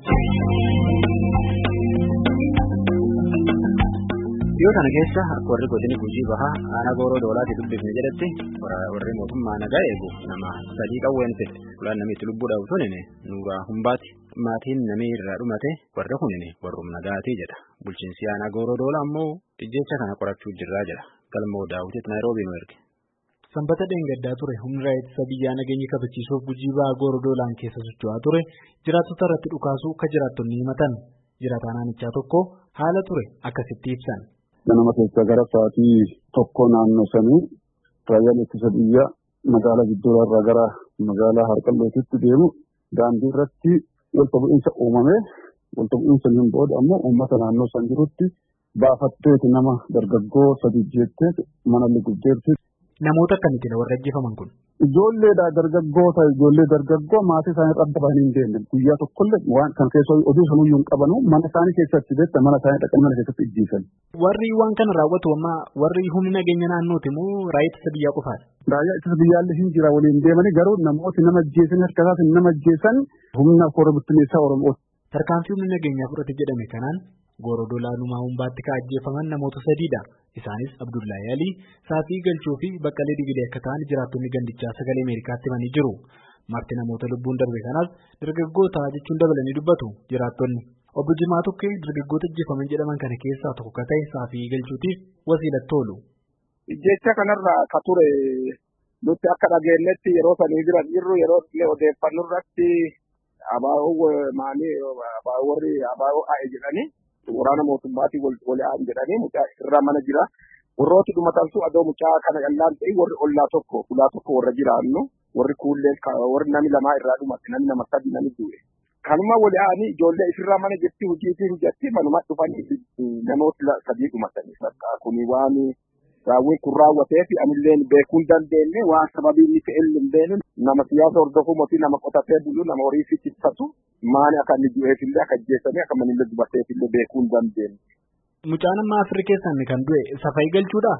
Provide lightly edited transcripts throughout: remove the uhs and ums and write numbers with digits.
Yoo kana keessa warri godini Gujii bahaa aanaa Gooroo Doolaatti dubbifne jedhatti warri mootummaa nagaa eegu nama sadii qawween fedhe fulaan namni itti lubbuudhaaf tunine Nuuraa Humbaati. Maatiin namni irraa dhumate warra kunine warrum nagaatii jedha. Bulchiinsi aanaa Gooroo Doolaa ammoo ijjecha kana qorachuu jirraa jedha. Galmoo Daawititti Naayiroobii nu erge. Sanbata dheengaddaa ture humna ittisa biyyaa nageenya kabachiisuuf Gujii bahaa Gooroo Doolaan keessa socho'aa ture jiraattota irratti dhukaasuu akka jiraattonni himatan. Jiraataa naannichaa tokko haala ture akkasitti ibsan. Ganama keessa gara sa'aatii tokko naannoo sanii raayyaan ittisa biyyaa magaalaa Giddoorraa gara magaalaa Harqallootitti deemu daandii irratti walitti bu'iinsa uumame. Walitti bu'iinsa hin booda ammoo uummata naannoo san jirutti baafatteeti nama dargaggoo sadii jettee mana gubdeerti. Namoota akkamitti warra ajjeefaman kun? Ijoollee dargaggoo maatii isaanii dhabbaan hin deemne guyyaa tokkollee waan kan keessa oduu sanuyyuu hin qabanu mana isaanii keessatti beekta mana isaanii dhaqan mana keessatti ijjiisan. Warri waan kana raawwatu amma warri humni nageenya naannooti moo raayyaa ittisa biyyaa qofaati? Raayyaa ittisa biyyaallee hin jira waliin deemanii garuu namooti nama ajjeesan harka isaatiin nama ajjeesan humna Oromoo bittinneessaa Oromooti. Tarkaanfii humni nageenyaa fudhate jedhame kanaan Gooroo Doolaa Numaa Humbaatti kan ajjeefaman namoota sadiidha. Isaanis Abdullahi Alii, Saafii Galchoo fi Baqqalee Digilee akka ta'an jiraattonni gandichaa sagalee Ameerikaatti himanii jiru. Marti namoota lubbuun darbe kanaas dargaggoota jechuun dabalanii dubbatu jiraattonni. Obbo Jimaa Tukkee dargaggoota ajjeefaman jedhaman kana keessaa tokko kan ta'e Saafii Galchootiif wasiilatti oolu. Jecha kanarraa ka ture nuti akka dhageenyetti yeroo sanii bira jirru yeroo odeeffannoo irratti warri abaa'oo a'e jedhanii waraana mootummaatii wal aa'an jedhanii mucaa irraa mana jira. Warrooti dhumatantu adoo mucaa kana yallaan ta'e warri ulaa tokko warra jiraannu warri kuulleen warri nami lamaa irraa dhumate nami nama sadii nami du'e. Kanuma wal aa'anii ijoollee isirraa mana jetti hojiitiin jetti manuma dhufanii namoota sadii dhumatanii bakka kuni waan raawwiin kun raawwatee fi anilleen beekuun dandeenye waan sababii inni ta'e hin beeknu nama siyaasa hordofuu mootii nama qotatee bulu nama horii fi tiksatu maali akka inni du'eefillee akka ajjeesanii akka manillee dubateefillee beekuun dandeenye. Mucaan amma Afrikaa keessan kan du'e Saafii Galchuudha?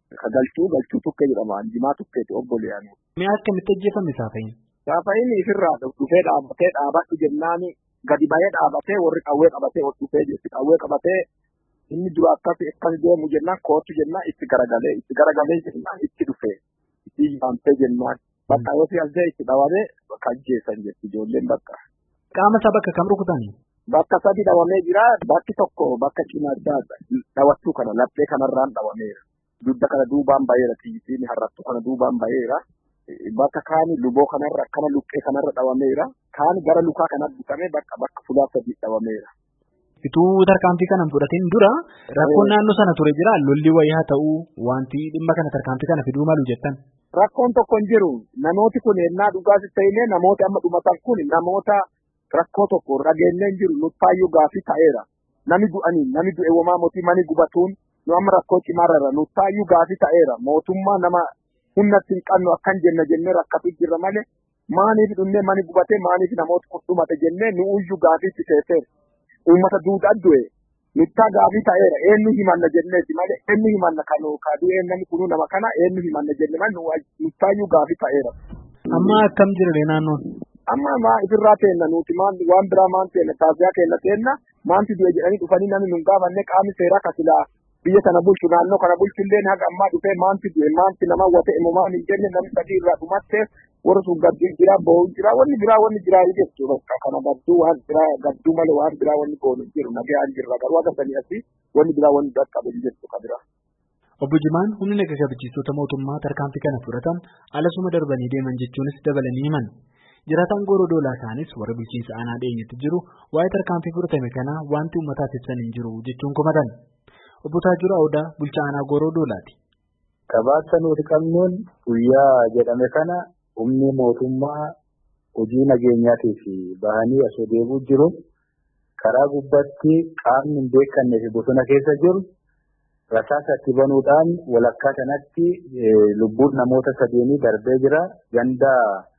Galchuu Tukkee jedhama. Jimaa Tukkeeti obboleeyyan. Mee akkamitti ajjeefame Saafiin? Saafiin ifirraa dhufee dhaabadhu jennaan gadi bahee dhaabatee warri qawwee qabatee ol dhufee jechuudha. Qawwee qabatee inni dura akkas deemu jennaan kootu jennaan itti garagalee jennaan itti dhufee itti yaamtee jennaan bakka yoo fi'altee itti dhawamee bakka ajjeessan jechuudha ijoolleen bakka. Qaama isaa bakka kam rukutanii? Bakka sadi dhawamee jira. Bakki tokko bakka cinaa dhawattuu kana laphee kanarraan dhawameera. Dudda kana duubaan baheera tiisiin harrattu kana duubaan baheera. Bakka kaani luboo kanarra akkana luqqee kanarra dhawameera. Kaani gara lukaa kanatti bitamee bakka fuula sadii dhawameera. Ituu tarkaanfii kana fudhateen dura rakkoon naannoo sana ture jira lolli wayii haa ta'uu wanti dhimma kana tarkaanfii kana fiduu malu jettan. Rakkoon tokko hin jiru. Namooti kun ennaa dhugaas ta'inee namooti amma dhumatan kun namoota rakkoo tokko dhageenyeen jiru nuttaayyuu gaafii ta'eera. Nami du'e womaa mootii mani gubatuun nu amma rakkoo cimaarra nuttaayyuu gaafii ta'eera. Mootummaa nama humnatti hin qabnu akkan jennee rakkatu jirra malee maaniif dhunnee mani gubatee maaniif namoota dhumate jennee nu uyyuu gaafii fiteeteera. Uummata duudhaan du'e nuttaa gaafii ta'eera. Eenyu himanna jenneeti malee eenyu himanna kaduu namni kunuu nama kana eenyu himanna jenne malee nuttaayyuu gaafii ta'eera. Amma akkam jirre naannoon? Amma ifirraa teenna nuti waan biraa maan teenna taasisaa kenna teenna maanti du'e jedhanii dhufanii namni nun gaafanne qaamni seeraa kasilaa biyya kana bulchu naannoo kana bulchullee haga ammaa dhufee maanti du'e maanti nama wate immumaan hin jenne namni sadii irraa dhumattee warri sun gadduu jira bo'uu jira wanni biraa jechuudha kana gadduu waan biraa gadduu malee waan biraa wanni goonu jiru nagaan jirra garuu akka sanii asii wanni biraa wanni dhaqqabe jettu kabira. Obbo Jimaan humni nageenya kabachiistota mootummaa tarkaanfii kana fudhatan alasuma darbanii deeman jechuunis dabalanii himan. Jiraataan Gooroo Doolaa isaanis warra bulchiinsa aanaa dhiyeenyatti jiru waa'ee tarkaanfii fudhatame kanaa wanti uummataaf ibsan hin jiru jechuun komatan. Obbo Taajura Odaa bulchaa aanaa Gooroo Doolaati. Gabaasa nuti qabnuun guyyaa jedhame kana humni mootummaa hojii nageenyaatiif bahanii asoo deebuu jiru karaa gubbaatti qaamni hin beekannee fi bosona keessa jiru rasaasa itti banuudhaan walakkaa kanatti lubbuun namoota sadeenii darbee jira. Ganda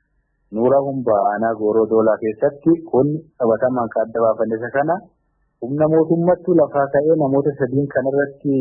Nuuraa Humbaa aanaa Gooroo Doolaa keessatti kun qabatamaan kan adda baafanne kana humna mootummaatti lafaa ka'ee namoota sadiin kanarratti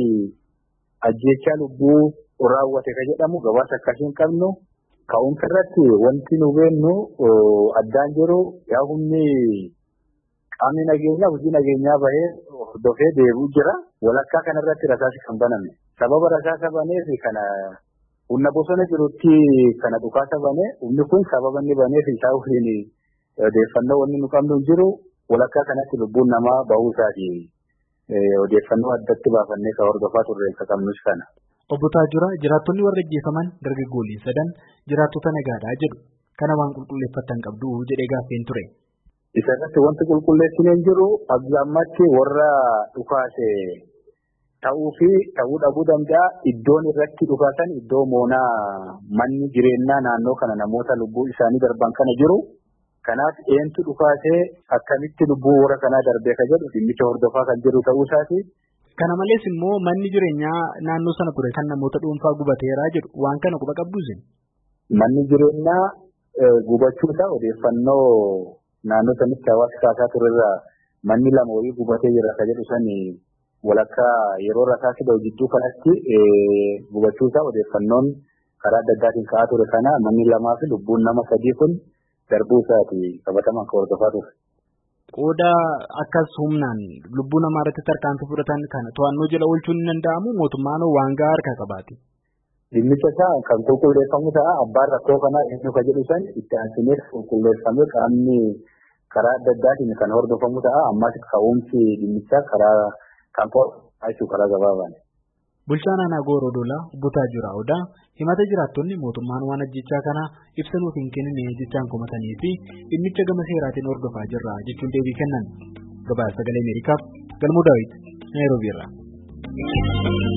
ajjeechaa lubbuu raawwate kan jedhamu gabaasa akkasiin qabnu ka'umsa irratti wanti nu beennu addaan jiru yaa humni qaamni nageenyaa hojii nageenyaa bahee hordofee deebi'u jira. Walakkaa kanarratti rasaasi kan baname. Sababa rasaasa baneef kana humna bosona jirutti kana dhukaasa banee humni kun sababa inni baneef isaa waliin odeeffannoo wanni nu qabnu jiru walakkaa kanatti lubbuun namaa bahuu isaati. Odeeffannoo addatti baafannee kan hordofaa turre kan qabnus kana. Obbo Taajura jiraattonni warra ajjeefaman dargaggoolii 3 jiraattota nagaadhaa jedhu. Kana waan qulqulleeffatan qabdu jedhee gaaffeen ture. Isa irratti wanti qulqulleessineen jiru abdaammatti warra dhukaase ta'uu fi ta'uu dhabuu danda'a. Iddoon irratti dhukaasan iddoo moonaa manni jireenyaa naannoo kana namoota lubbuu isaanii darban kana jiru. Kanaaf eentu dhukaasee akkamitti lubbuu warra kanaa darbee ka jedhu dhimmicha hordofaa kan jiru ta'uu isaati. Kana malees immoo manni jireenyaa naannoo sana ture kan namoota dhuunfaa gubateeraa jedhu waan kana quba qabduusin. Manni jireenyaa gubachuusaa odeeffannoo naannoo sanitti hawaasa kaasaa turerraa manni 2 wayii gubatee jira ka jedhu sani walakkaa yeroo rasaasi bahu jidduu kanatti gubachuusaa odeeffannoon karaa adda addaatiin ka'aa ture kana manni 2 fi lubbuun nama 3 kun darbuu isaati qabataman kan hordofaa ture. Qooda akkas humnaan lubbuu namaa irratti tarkaanfii fudhatan kana to'annoo jala oolchuun ni danda'amu mootummaan waan gahaa harkaa qabaate. Dhimmicha isaa kan qulqulleeffamu ta'a abbaan rakkoo kanaa eenyu ka jedhu san itti aansinee qulqulleeffamee qaamni karaa adda addaatiin kan hordofamu ta'a ammas ka'umsi dhimmichaa karaa kan qo'achuu karaa gabaabaan. Bulchaan aanaa Goorodoolaa Obbo Taajura Odaa himata jiraattonni mootummaan waan ajjechaa kana ibsa nuuf hin kennine jechaan komatanii fi dhimmicha gama seeraatiin hordofaa jirra jechuun deebii kennan. Gabaasa Sagalee Ameerikaaf Galmoo Daawit Naayiroobii irraa.